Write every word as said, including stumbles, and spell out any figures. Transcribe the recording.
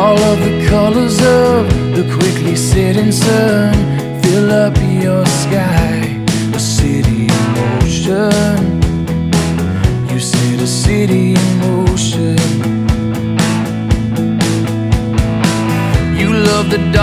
All of the colors of the quickly setting sun fill up your sky. A city in motion. You set a city in motion. You love the dark.